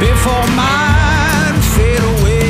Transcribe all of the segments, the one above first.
before mine fade away.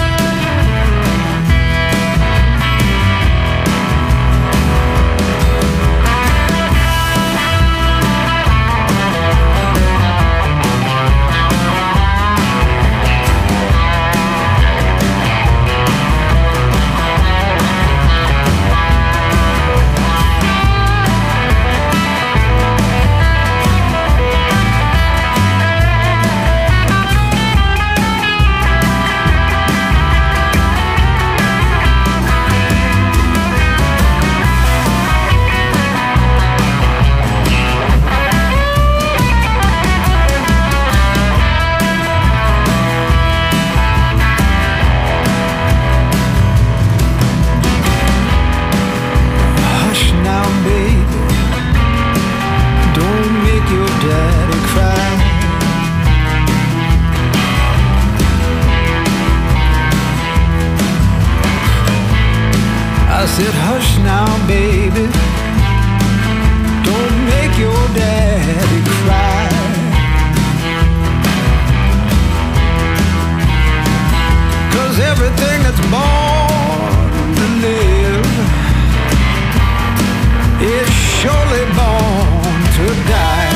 I said, hush now, baby, don't make your daddy cry. Cause everything that's born to live is surely born to die.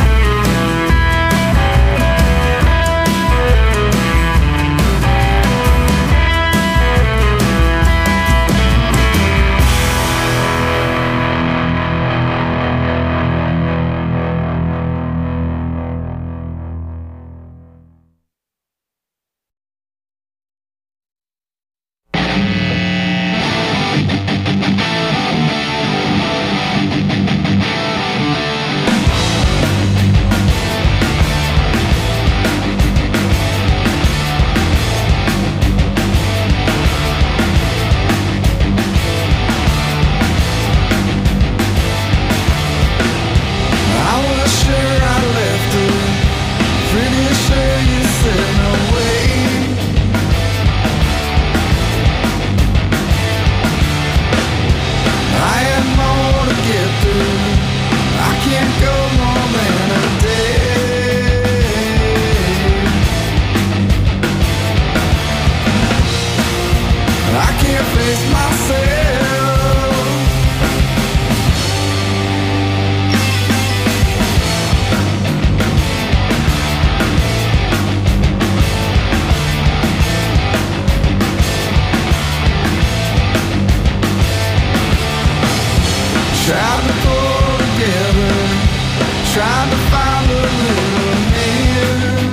Trying to pull together, trying to find a little hand.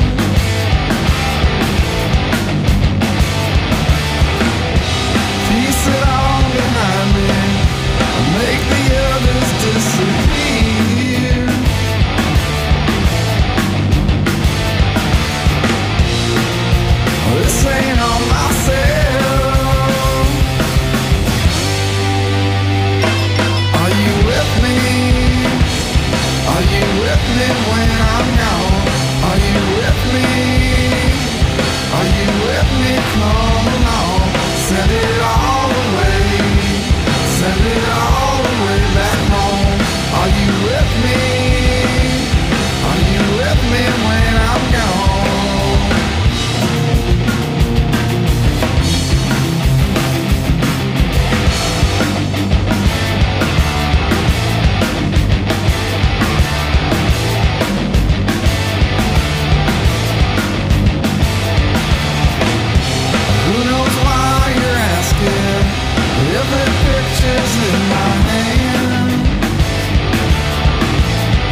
Piece it all behind me, make the others disappear. This ain't on myself. When I'm gone, are you with me? Are you with me? Come along, send it all away, send it all the way back home. Are you with me? Are you with me when I'm gone? Every picture's in my hand.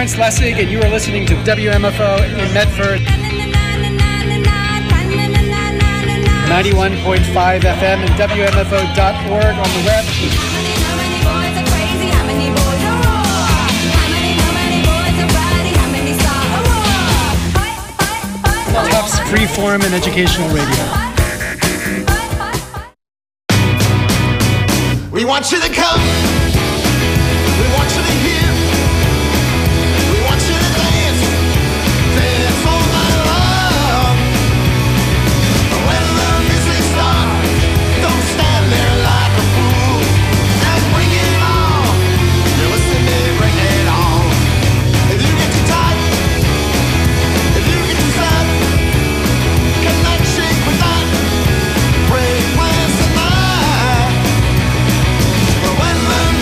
Lawrence Lessig, and you are listening to WMFO in Medford. 91.5 FM and WMFO.org on the web. Tufts Freeform and Educational Radio. We want you to come. We want you to hear. We want you to dance. Dance all night long. When the music starts, don't stand there like a fool. And bring it on. You listen to me, bring it on. If you get too tight, if you get too sad, cannot shake with that. Break plans tonight. When the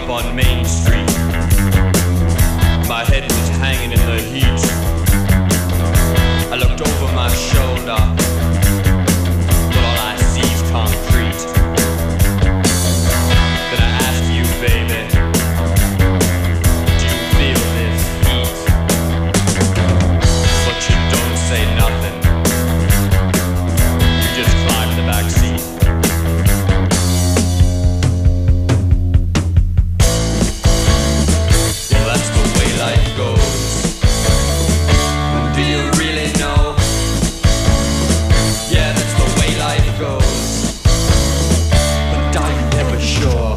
up on Main Street. My head was hanging in the heat. I looked over my shoulder, but all I see is concrete. Then I asked you, baby, do you feel this heat? But you don't say nothing. You just climb in the back seat. Well, that's the way life goes. Do you really know? Yeah, that's the way life goes. But are you ever sure?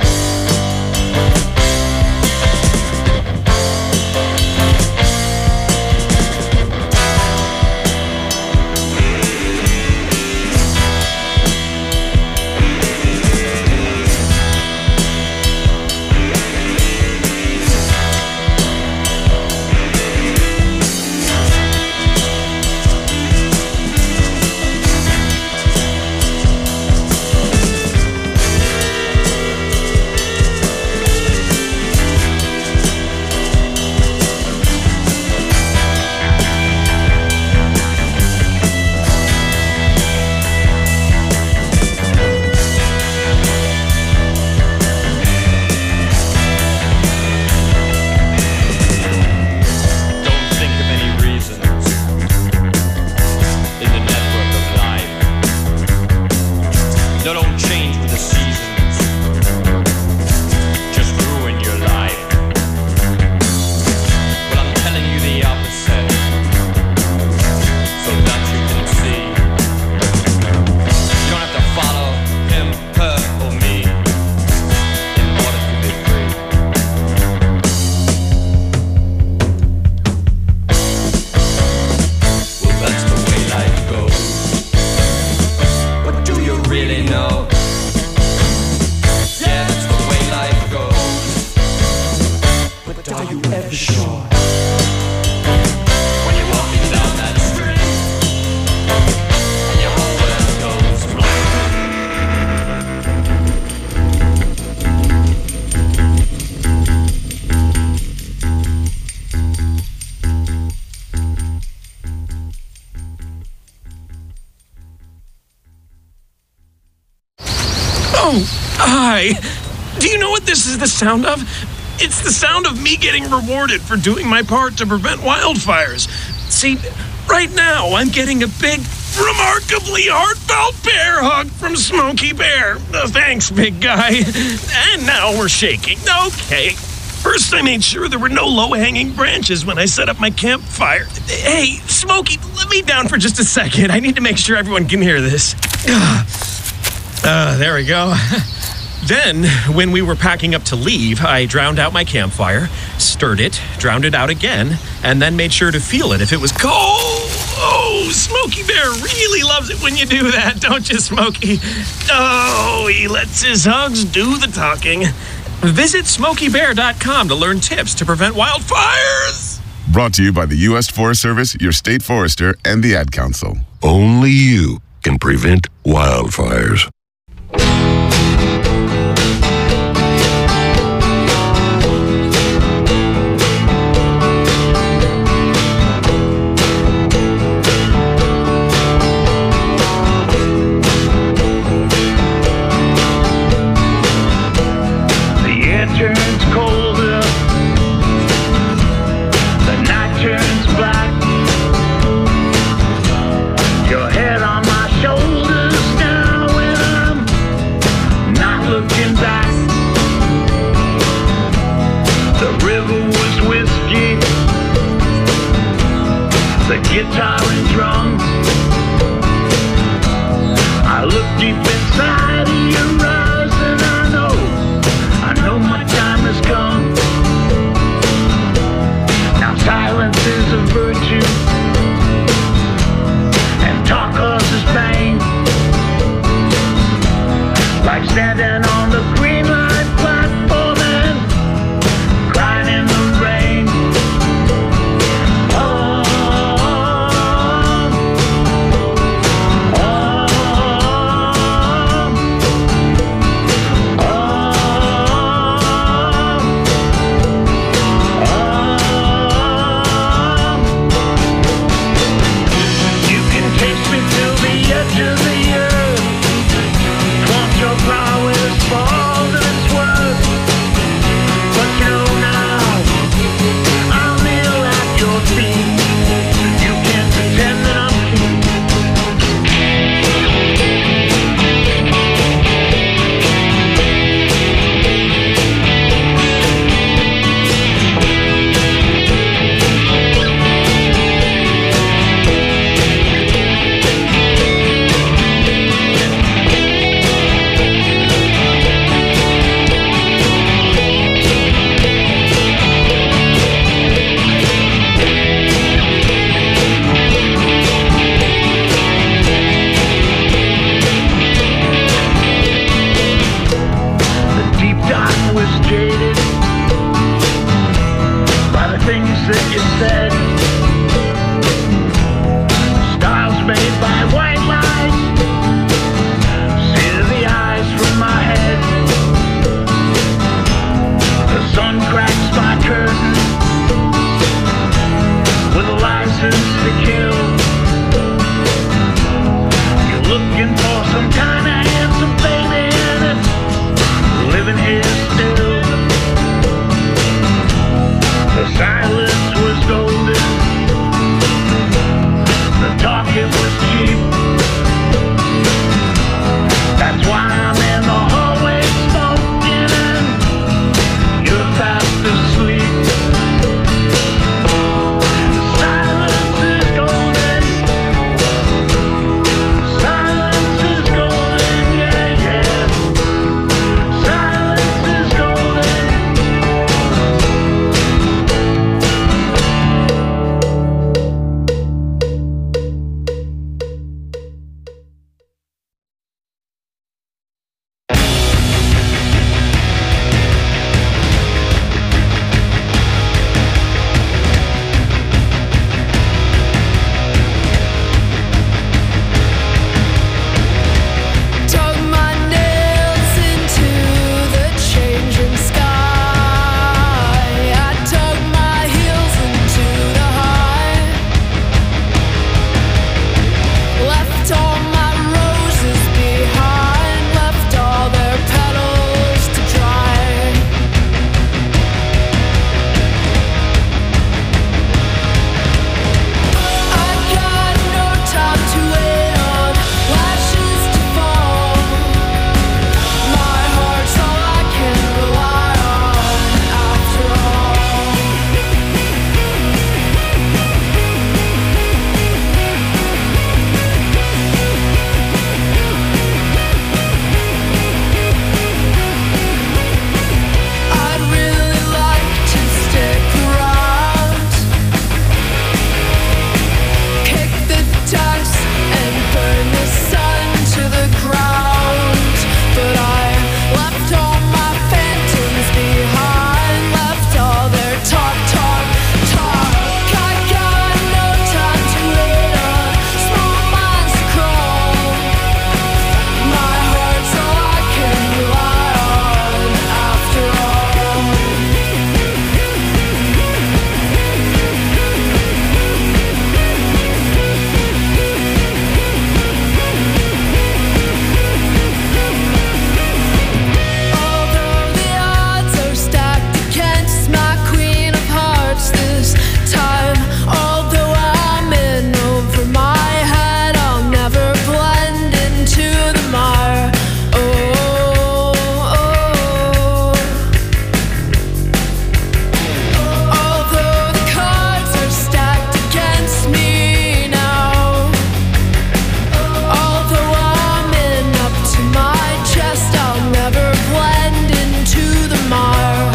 Oh, hi. Do you know what this is the sound of? It's the sound of me getting rewarded for doing my part to prevent wildfires. See, right now I'm getting a big, remarkably heartfelt bear hug from Smokey Bear. Thanks, big guy. And now we're shaking. Okay. First, I made sure there were no low-hanging branches when I set up my campfire. Hey, Smokey, let me down for just a second. I need to make sure everyone can hear this. There we go. Then, when we were packing up to leave, I drowned out my campfire, stirred it, drowned it out again, and then made sure to feel it if it was cold. Oh, Smokey Bear really loves it when you do that, don't you, Smokey? Oh, he lets his hugs do the talking. Visit SmokeyBear.com to learn tips to prevent wildfires. Brought to you by the U.S. Forest Service, your state forester, and the Ad Council. Only you can prevent wildfires. Guitar and drums. I look deep inside of your eyes and I know my time has come. music instead. Styles made by white lights. See the eyes from my head. The sun cracks my curtain with a license to kill. You're looking for some kind of handsome baby, and it's living here still. The silence was golden. The talking was cheap. That's why I'm in the hallway smoking and you're fast asleep. The silence is golden. Silence is golden, yeah, yeah. Silence is golden. Dug my nails into the changing sky. I dug my heels into the high. Left all my roses behind. Left all their petals to dry. I got no time to wait on lashes to fall. My heart's all I can rely on after all. I'd really like to stick around, kick the dust and burn the sun to the ground. But I left all my phantoms behind, left all their talk, talk, talk. I got no time to wait on small minds to crawl. My heart's all I can rely on after all. Although the odds are stacked against my queen of hearts this time, although I'm in over my head, I'll never blend into the mire. Although the cards are stacked against me now, although I'm in up to my chest, I'll never blend into the mire.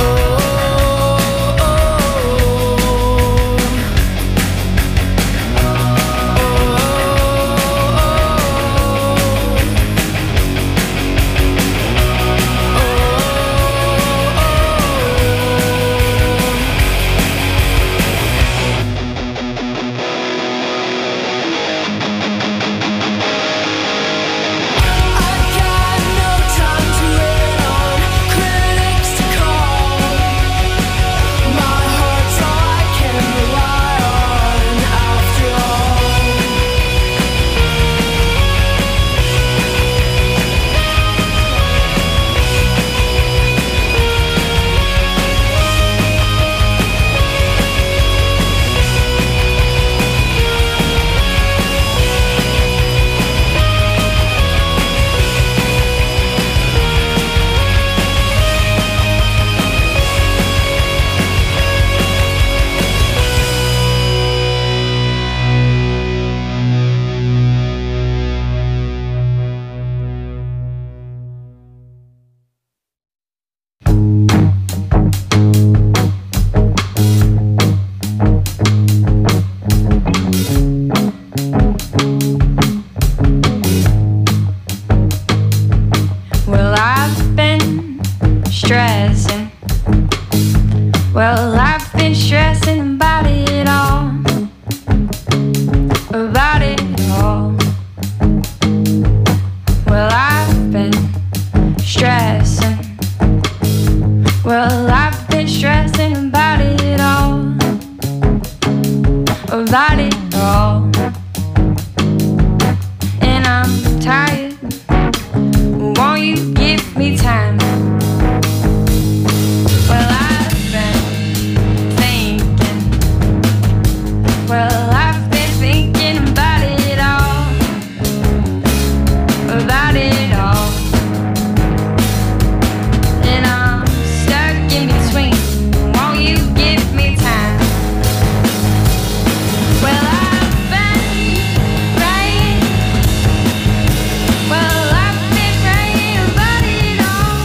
I got no time to wait on critics to call. My heart's all I can rely on after all. Well, I've been stressing. Well, I've been been stressing about it all. About it all. Well, I've been stressing. Well, I've been stressing about it all. About it all. And I'm tired. Won't you give me time? Well, I've been thinking. Well, I've been thinking about it all. About it all. And I'm stuck in between. Won't you give me time? Well, I've been praying. Well, I've been praying about it all.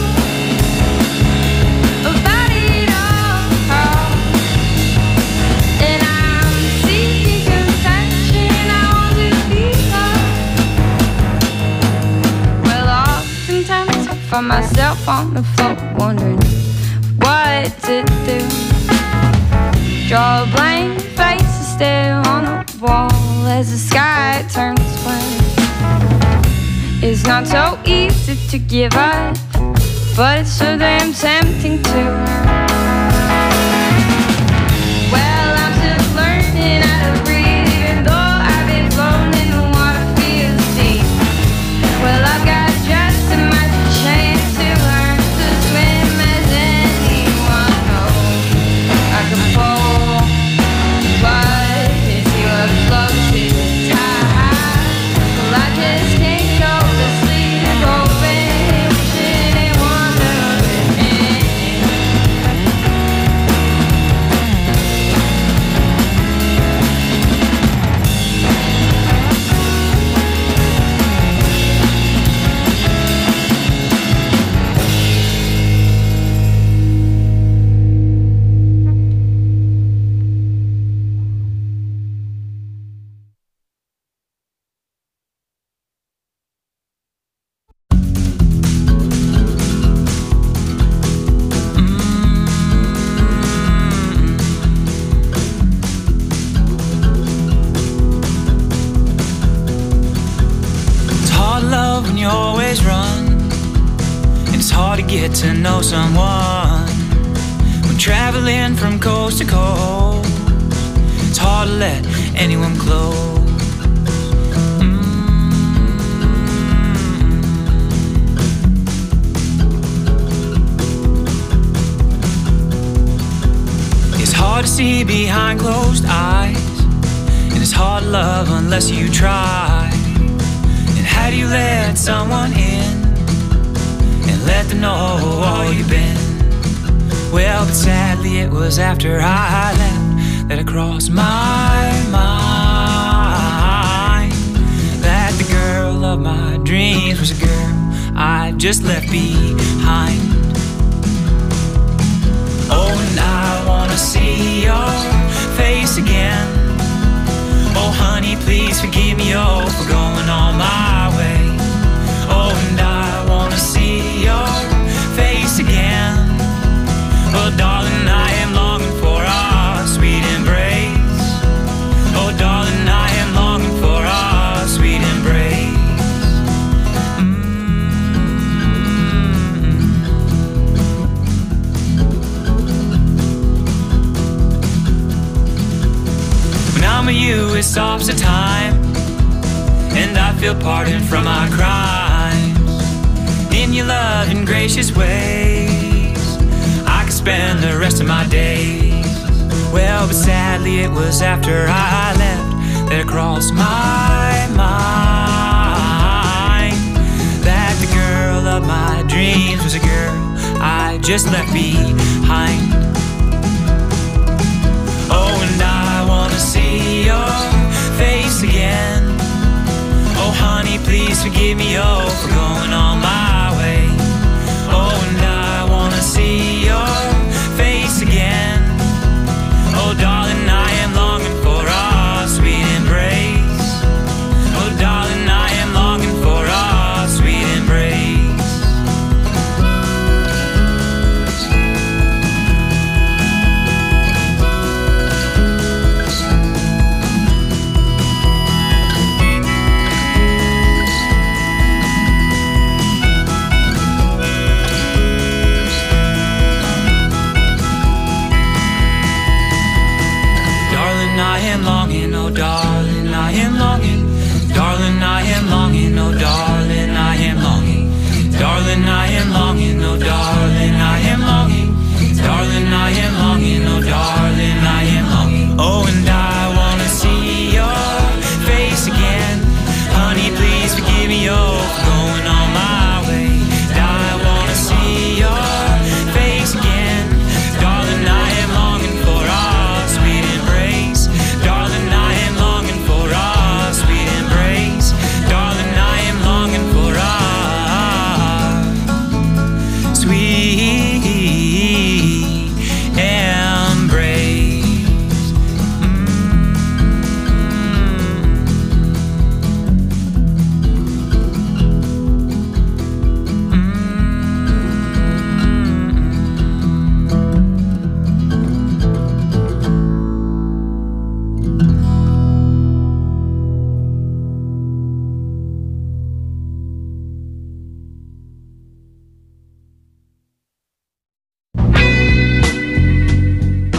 About it all. And I'm seeking compassion. I want to be loved. Well, oftentimes I find myself on the floor wondering what to do. Draw a blank face and stare on the wall as the sky turns black. It's not so easy to give up, but it's so damn tempting to. Well, I'm still learning how to breathe, even though I've been floating in the water feels deep. Well, I've got just as much chance to learn to swim as anyone knows. I can fall, but it's your floats in the tide. Well, I just can't go to sleep, hoping, wishing and wondering. It's hard love when you always run, and it's hard to get to know someone when traveling from coast to coast. It's hard to let anyone close. It's hard to see behind closed eyes, and it's hard to love unless you try. And how do you let someone in and let them know all you've been? Well, but sadly it was after I left that it crossed my mind that the girl of my dreams was a girl I just left behind. Oh, and I wanna see your face again. Oh, honey, please forgive me, oh, for going on my way. Oh, and I wanna see your face again. Oh, darling, I am longing for our sweet embrace. Oh, darling, I am longing for our sweet embrace. When I'm with you, it stops the time, and I feel pardoned from my crimes. In your loving, gracious ways, I could spend the rest of my days. Well, but sadly it was after I left that it crossed my mind that the girl of my dreams was a girl I just left behind. Oh, and I wanna see your face again. Oh, honey, please forgive me, oh, for going on my way. Oh, and I wanna see your face again. Oh, darling, I am longing for our sweet embrace. Oh, darling, I am longing for our sweet embrace.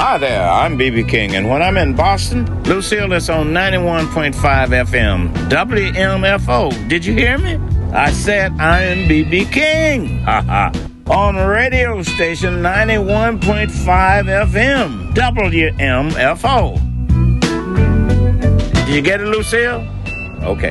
Hi there, I'm B.B. King, and when I'm in Boston, Lucille is on 91.5 FM, WMFO. Did you hear me? I said I am B.B. King. On radio station 91.5 FM, WMFO. Did you get it, Lucille? Okay.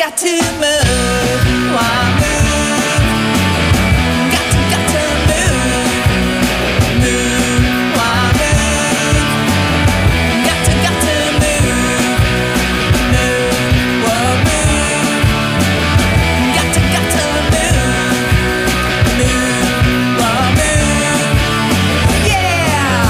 got to move. Why move? Got to move. Move. Why move? Got to move. Move. Whoa, move. Got to move. Move. Whoa, move. Yeah.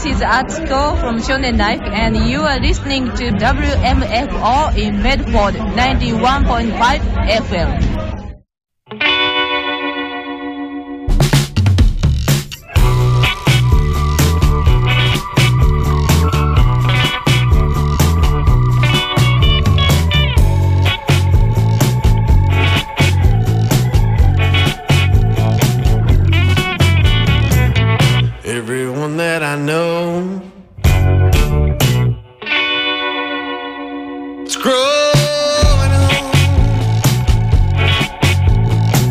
this is Atsuko from Shonen Life, and you are listening to WMFO in Medford 91.5 FM.